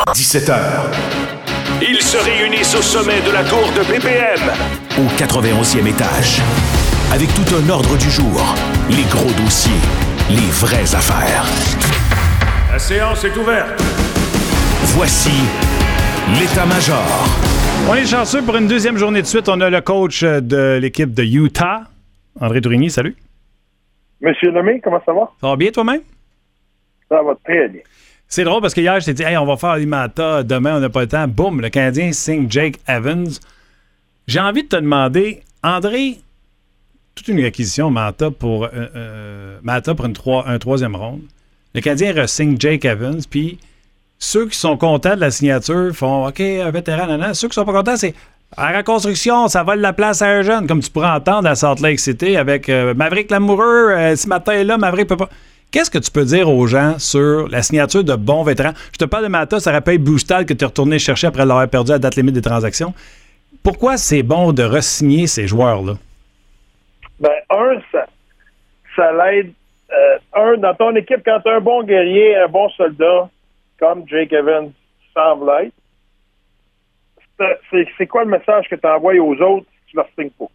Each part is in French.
17h. Ils se réunissent au sommet de la tour de BPM. Au 91e étage. Avec tout un ordre du jour. Les gros dossiers. Les vraies affaires. La séance est ouverte. Voici l'état-major. On est chanceux pour une deuxième journée de suite. On a le coach de l'équipe de Utah, André Tourigny. Salut. Monsieur Lemay, comment ça va? Ça va bien toi-même? Ça va très bien. C'est drôle parce que hier, je t'ai dit, hey, on va faire Alimata, demain, on n'a pas le temps. Boum, le Canadien signe Jake Evans. J'ai envie de te demander, André, toute une acquisition, Mata pour un troisième ronde. Le Canadien re-signe Jake Evans, puis ceux qui sont contents de la signature font OK, un vétéran, nanana. Ceux qui sont pas contents, c'est à la reconstruction, ça vole la place à un jeune, comme tu pourrais entendre à Salt Lake City avec Maverick Lamoureux. Ce matin est là, Maverick peut pas. Qu'est-ce que tu peux dire aux gens sur la signature de bons vétérans? Je te parle de Mata, ça rappelle Boostal que tu es retourné chercher après l'avoir perdu à la date limite des transactions. Pourquoi c'est bon de re-signer ces joueurs-là? Ben, ça l'aide. Dans ton équipe, quand tu as un bon guerrier, un bon soldat, comme Jake Evans semble être, c'est quoi le message que tu envoies aux autres si tu leur signes pas?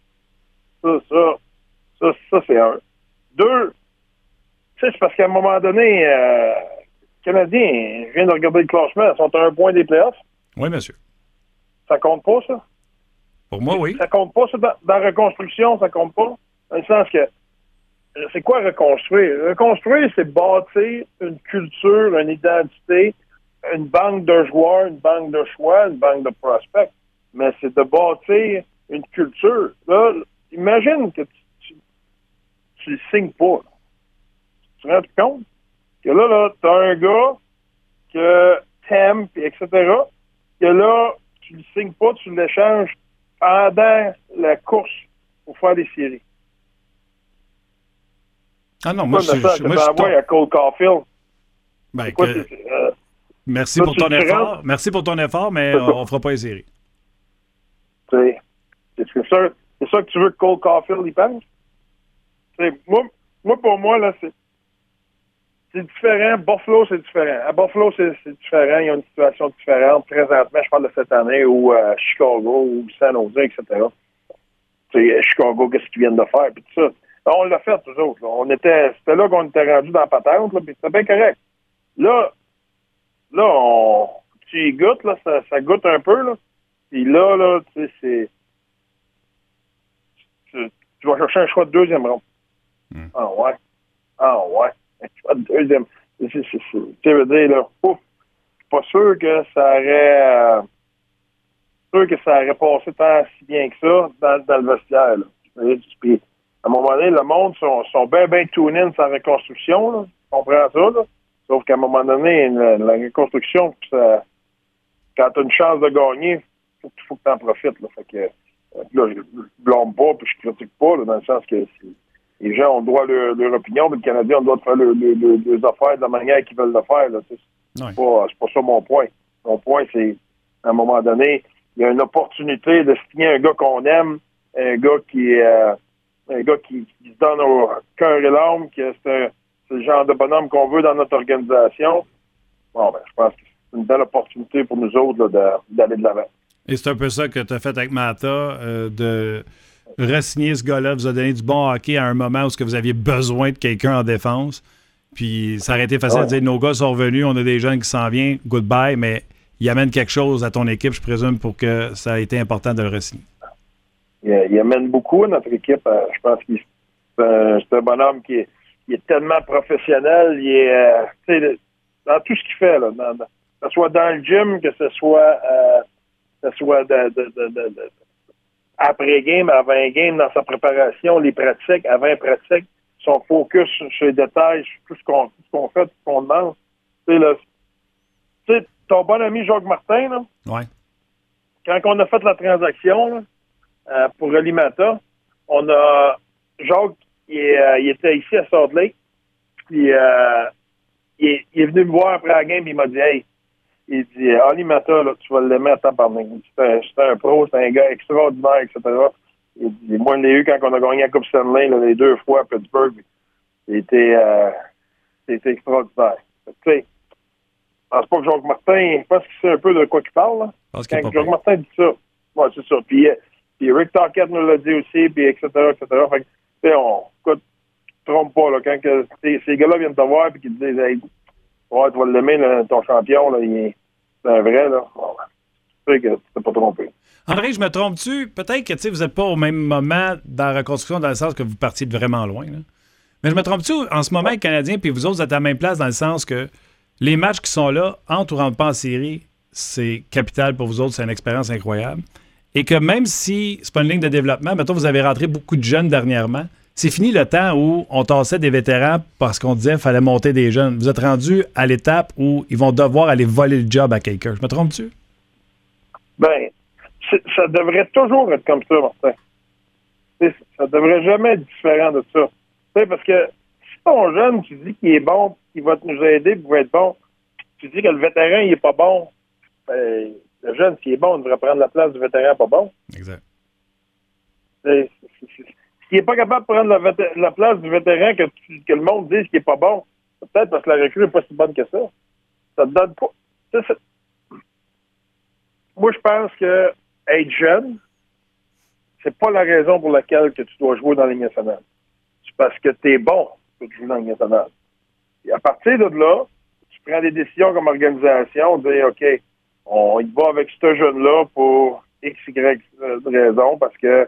Ça, c'est un. Deux, tu sais, c'est parce qu'à un moment donné, les Canadiens, je viens de regarder le classement, ils sont à un point des playoffs. Oui, monsieur. Ça compte pas, ça? Pour moi, oui. Ça compte pas, ça, dans la reconstruction, ça compte pas. Dans le sens que, c'est quoi reconstruire? Reconstruire, c'est bâtir une culture, une identité, une banque de joueurs, une banque de choix, une banque de prospects. Mais c'est de bâtir une culture. Là, imagine que tu le signes pas. Là. Tu te rends compte que là tu as un gars que t'aimes, etc., que là, tu le signes pas, tu l'échanges pendant la course pour faire des séries. Ah non, moi, je suis à Cole Caulfield. Ben, merci pour ton effort. Merci pour ton effort, mais on fera pas les séries. C'est ça que tu veux que Cole Caulfield y pense? Pour moi, là, c'est différent. Buffalo, c'est différent. À Buffalo, c'est différent. Il y a une situation différente. Présentement, je parle de cette année ou Chicago ou San Jose, etc. Chicago, qu'est-ce qu'ils viennent de faire? Puis tout ça. On l'a fait, tous autres. Là. C'était là qu'on était rendu dans la patente, puis c'était bien correct. Là, tu y goûtes, là, ça goûte un peu, là. Puis là, tu sais, tu vas chercher un choix de deuxième ronde. Ah ouais. Un choix de deuxième. Tu veux dire, là, je suis pas sûr que ça aurait passé tant si bien que ça dans le vestiaire, là. Puis, à un moment donné, le monde sont bien tune-in sa reconstruction, là. Tu comprends ça, là? Sauf qu'à un moment donné, la reconstruction, quand tu as une chance de gagner, faut que tu en profites, là. Fait que, là, je blâme pas, puis je critique pas, là, dans le sens que les gens ont le droit à leur opinion, mais le Canadien ont le droit de faire leurs affaires de la manière qu'ils veulent le faire, là. C'est pas ça mon point. Mon point, c'est, à un moment donné, il y a une opportunité de signer un gars qu'on aime, un gars qui se donne au cœur et l'âme, que c'est le genre de bonhomme qu'on veut dans notre organisation. Bon, je pense que c'est une belle opportunité pour nous autres là, d'aller de l'avant. Et c'est un peu ça que tu as fait avec Mata, de re-signer ce gars-là, vous a donné du bon hockey à un moment où vous aviez besoin de quelqu'un en défense. Puis ça aurait été facile de dire, nos gars sont revenus, on a des jeunes qui s'en viennent, goodbye, mais il amène quelque chose à ton équipe, je présume, pour que ça a été important de le re-signer. Il amène beaucoup à notre équipe. Je pense que c'est un bonhomme qui est tellement professionnel. Il est dans tout ce qu'il fait, là, que ce soit dans le gym, que ce soit après-game, avant-game, dans sa préparation, les pratiques, avant-pratique, son focus sur les détails, sur tout ce qu'on fait, tout ce qu'on demande. Tu sais, ton bon ami Jacques Martin, là, quand on a fait la transaction, là, pour Alimata, on a Jacques, il était ici à Salt Lake, puis il est venu me voir après la game, il m'a dit, hey, il dit, Alimata, là, tu vas l'aimer à tabarnak. C'était un pro, c'était un gars extraordinaire, etc. Il dit, moi, je l'ai eu quand on a gagné la Coupe Stanley, là, les 2 fois à Pittsburgh. C'était extraordinaire. Tu sais, pense pas que Jacques Martin, je pense qu'il sait un peu de quoi il parle. Là. Quand Jacques Martin dit ça, ouais, c'est ça. Puis Rick Tocchet nous l'a dit aussi, puis etc. Fait que, écoute, tu te trompes pas, là, quand ces gars-là viennent te voir et qu'ils te disent, hey, ouais, tu vas l'aimer, là, ton champion, là, c'est un vrai, là. Bon, tu sais que tu t'es pas trompé. André, je me trompe-tu? Peut-être que vous n'êtes pas au même moment dans la reconstruction, dans le sens que vous partiez de vraiment loin. Là. Mais je me trompe-tu? En ce moment, les Canadiens, puis vous autres, vous êtes à la même place dans le sens que les matchs qui sont là, entre ou rentrent pas en série, c'est capital pour vous autres, c'est une expérience incroyable. Et que même si c'est pas une ligne de développement, mettons, vous avez rentré beaucoup de jeunes dernièrement, c'est fini le temps où on tassait des vétérans parce qu'on disait qu'il fallait monter des jeunes. Vous êtes rendu à l'étape où ils vont devoir aller voler le job à quelqu'un. Je me trompe-tu? Ben, ça devrait toujours être comme ça, Martin. Ça devrait jamais être différent de ça. Parce que si ton jeune, tu dis qu'il est bon, qu'il va nous aider, qu'il va être bon, tu dis que le vétéran, il est pas bon, ben, le jeune, s'il est bon, il devrait prendre la place du vétéran pas bon. Exact. S'il n'est pas capable de prendre la place du vétéran que le monde dise qu'il n'est pas bon, peut-être parce que la recrue n'est pas si bonne que ça. Ça te donne pas. Moi, je pense que être jeune, c'est pas la raison pour laquelle que tu dois jouer dans la Ligue nationale. C'est parce que tu es bon que tu joues dans la Ligue nationale. Et à partir de là, tu prends des décisions comme organisation, dire OK, on y va avec ce jeune-là pour X, Y raison, parce que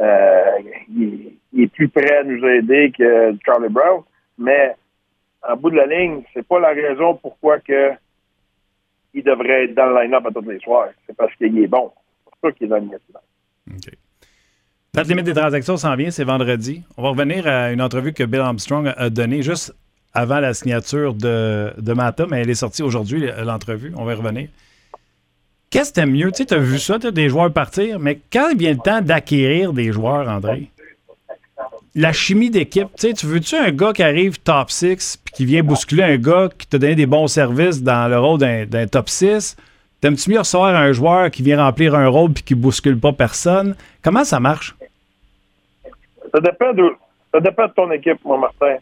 il est plus prêt à nous aider que Charlie Brown, mais en bout de la ligne, c'est pas la raison pourquoi que il devrait être dans le line-up à tous les soirs. C'est parce qu'il est bon. C'est pour ça qu'il est dans le national. OK. Date limite des transactions s'en vient, c'est vendredi. On va revenir à une entrevue que Bill Armstrong a donnée juste avant la signature de Mata, mais elle est sortie aujourd'hui, l'entrevue. On va y revenir. Qu'est-ce que t'aimes mieux? Tu sais, t'as vu ça, t'as des joueurs partir, mais quand il vient le temps d'acquérir des joueurs, André, la chimie d'équipe, tu sais, tu veux-tu un gars qui arrive top 6 puis qui vient bousculer un gars qui t'a donné des bons services dans le rôle d'un top 6? T'aimes-tu mieux recevoir un joueur qui vient remplir un rôle puis qui bouscule pas personne? Comment ça marche? Ça dépend de ton équipe, mon Martin.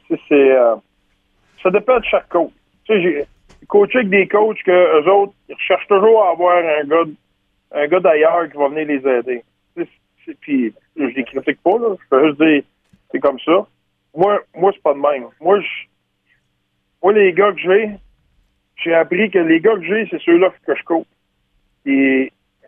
Ça dépend de chaque coach. Tu sais, j'ai coaché avec des coachs que eux autres, ils recherchent toujours à avoir un gars d'ailleurs qui va venir les aider. Puis, je les critique pas, là. Je peux juste dire, c'est comme ça. Moi, c'est pas de même. Moi, les gars que j'ai appris que les gars que j'ai, c'est ceux-là que je coach. Et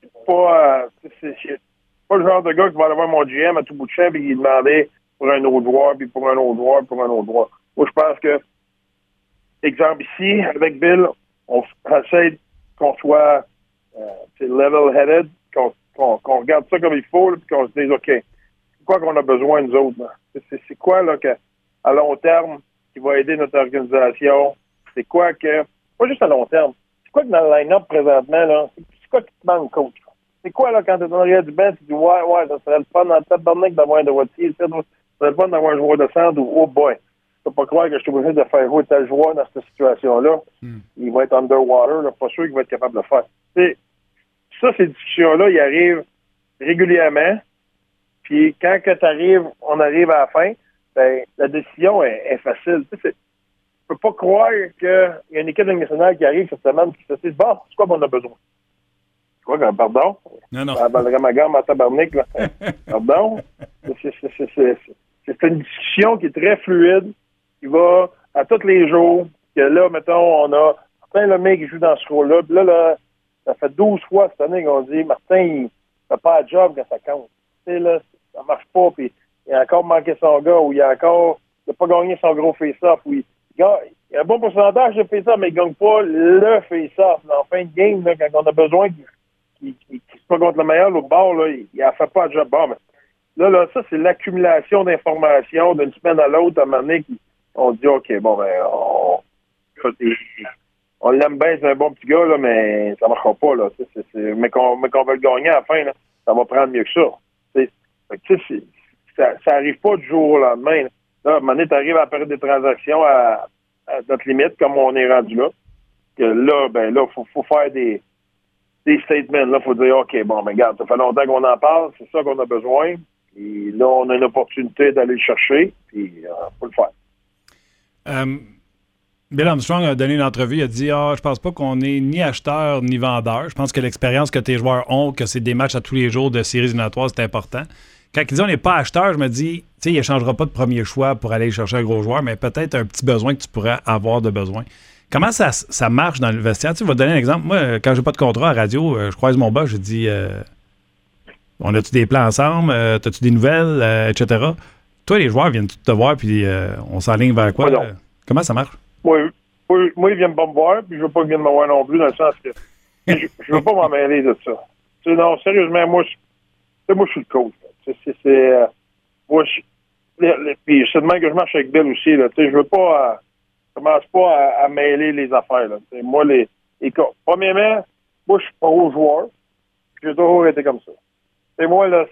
c'est pas le genre de gars qui va aller voir mon GM à tout bout de champ et qui demandait pour un autre joueur, puis pour un autre joueur, pour un autre joueur. Moi, je pense que, exemple ici, avec Bill, on essaie qu'on soit level-headed, qu'on regarde ça comme il faut, puis qu'on se dise, OK, c'est quoi qu'on a besoin, nous autres? C'est quoi, là, à long terme, qui va aider notre organisation? C'est quoi que, pas juste à long terme, c'est quoi que dans le line-up présentement, là, c'est quoi qui te manque, coach? C'est quoi, là, quand t'es dans l'arrière du banc, tu dis, ouais, ça serait le fun dans le tabarnak d'avoir un droitier, ça serait le fun d'avoir un joueur de centre, ou, oh boy, tu peux pas croire que je suis obligé de faire jouer tel joueur dans cette situation-là. Il va être underwater, là, pas sûr qu'il va être capable de le faire. T'sais, ça, ces discussions-là, ils arrivent régulièrement. Puis quand on arrive à la fin, ben, la décision est facile. Tu peux pas croire qu'il y a une équipe nationale qui arrive cette semaine et qui se dit, bon, c'est quoi qu'on a besoin? C'est quoi, pardon? Non. Ma gamme à tabarnak, là. Pardon? C'est une discussion qui est très fluide, qui va à tous les jours. Que là, mettons, on a Martin Lemay qui joue dans ce rôle-là. Puis là, ça fait 12 fois cette année qu'on dit Martin, il fait pas un job quand ça compte. Tu sais, là, ça marche pas, puis il a encore manqué son gars, ou il a pas gagné son gros face-off, ou il a un bon pourcentage de face-off, mais il gagne pas le face-off. En fin de game, là, quand on a besoin qu'il se pas contre le meilleur, l'autre bord, là, il a fait pas un job bon. Mais là, ça, c'est l'accumulation d'informations d'une semaine à l'autre, à un moment donné, on dit, OK, bon, ben, on l'aime bien, c'est un bon petit gars, là, mais ça marchera pas, là. Mais qu'on veut le gagner à la fin, là, ça va prendre mieux que ça. Ça arrive pas du jour au lendemain. Là, à un moment donné, tu arrives à la période des transactions à notre limite, comme on est rendu là. Que là, faut faire des statements. Là, faut dire, OK, bon, ben, regarde, ça fait longtemps qu'on en parle, c'est ça qu'on a besoin. Et là, on a une opportunité d'aller le chercher, puis faut le faire. Bill Armstrong a donné une entrevue, il a dit je pense pas qu'on est ni acheteur ni vendeur. Je pense que l'expérience que tes joueurs ont, que c'est des matchs à tous les jours de séries éliminatoires, c'est important. Quand il dit on n'est pas acheteur, je me dis, tu sais, il n'échangera pas de premier choix pour aller chercher un gros joueur, mais peut-être un petit besoin que tu pourrais avoir de besoin. Comment ça marche dans le vestiaire? Tu sais, je vais te donner un exemple. Moi, quand j'ai pas de contrat à radio, je croise mon boss, je dis on a-tu des plans ensemble? T'as-tu des nouvelles? Etc. Toi, les joueurs viennent te voir, puis on s'enligne vers quoi? Comment ça marche? Moi, ils viennent pas me voir, puis je veux pas qu'ils viennent me voir non plus, dans le sens que je veux pas m'en mêler de ça. Tu sais, non, sérieusement, moi, je suis le coach. Moi, puis c'est de même que je marche avec Bill aussi. Là, je veux pas... je commence pas à mêler les affaires. Là. Moi, premièrement, moi, je suis pas aux joueurs. J'ai toujours été comme ça. Et moi, là,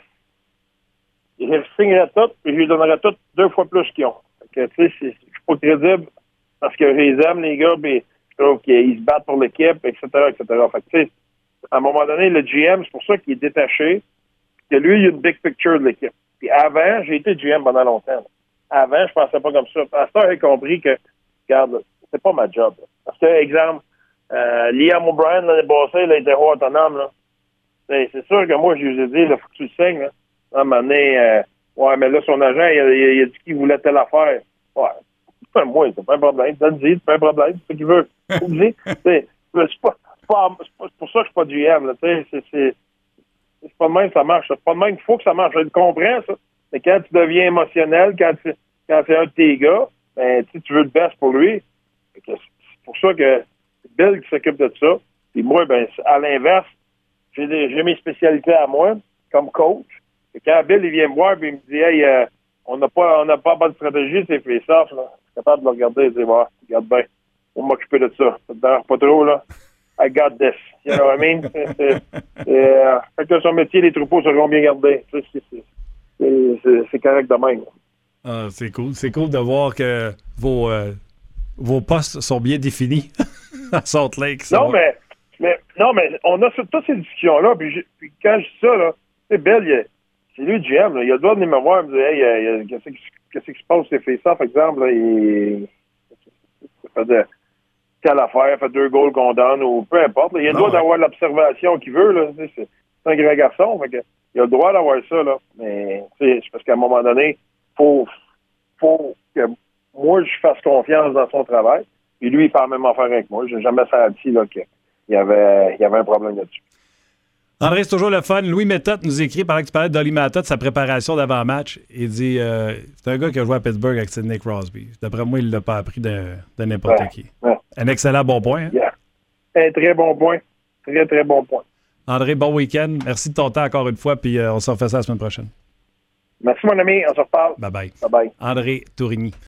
je le signerais tout, puis je lui donnerais tout 2 fois plus qu'ils ont. Je suis pas crédible parce que je les aime, les gars, puis je trouve qu'ils se battent pour l'équipe, etc., etc. Fait que, à un moment donné, le GM, c'est pour ça qu'il est détaché, que lui, il a une big picture de l'équipe. Puis avant, j'ai été GM pendant longtemps. Là. Avant, je pensais pas comme ça. Pasteur a compris que, regarde, c'est pas ma job. Là. Parce que, exemple, Liam O'Brien, l'année passée, il a été roi autonome. Là. C'est sûr que moi, je lui ai dit, il faut que tu le signes. Là. À un moment donné, ouais, mais là, son agent, il a dit qu'il voulait telle affaire. Ouais. Moi, c'est pas un problème. Donne-y, c'est pas un problème. C'est ce qu'il veut. C'est pour ça que je suis pas GM. Là. C'est pas de même que ça marche. C'est pas de même qu'il faut que ça marche. Je le comprends, ça. Mais quand tu deviens émotionnel, quand c'est un de tes gars, ben, tu veux le best pour lui. C'est pour ça que c'est Bill qui s'occupe de ça. Puis moi, ben, à l'inverse, j'ai mes spécialités à moi, comme coach. Et quand Bill, il vient me voir et il me dit, hey, on n'a pas bonne stratégie, c'est face-off, là. Je suis capable de le regarder et de dire, ouais, regarde bien, on va m'occuper de ça. Ça te dérange pas trop, là. I got this. You know what I mean? Fait que son métier, les troupeaux seront bien gardés. C'est correct de même. Ah, c'est cool. C'est cool de voir que vos postes sont bien définis à Salt Lake. Non, mais on a toutes ces discussions-là. Puis quand je dis ça, là, tu sais, Bill, c'est lui le GM. Là, il a le droit de venir me voir et me dire, hey, qu'est-ce qui se passe, c'est fait ça, par exemple, là, ça fait telle affaire, fait 2 goals qu'on donne, ou peu importe. Là, il a le droit d'avoir l'observation qu'il veut. Là, c'est un grand garçon. Fait que, il a le droit d'avoir ça. Là, mais c'est parce qu'à un moment donné, faut que moi, je fasse confiance dans son travail. Et lui, il fait la même affaire avec moi. J'ai jamais senti là, qu'il y avait un problème là-dessus. André, c'est toujours le fun. Louis Méthode nous écrit, pendant que tu parlais de Dolly Mata, de sa préparation d'avant-match. Il dit c'est un gars qui a joué à Pittsburgh avec Sidney Crosby. D'après moi, il ne l'a pas appris de n'importe qui. Ouais. Un excellent bon point. Hein? Yeah. Un très bon point. Très, très bon point. André, bon week-end. Merci de ton temps encore une fois, puis on se refait ça la semaine prochaine. Merci, mon ami. On se reparle. Bye-bye. Bye-bye. André Tourigny.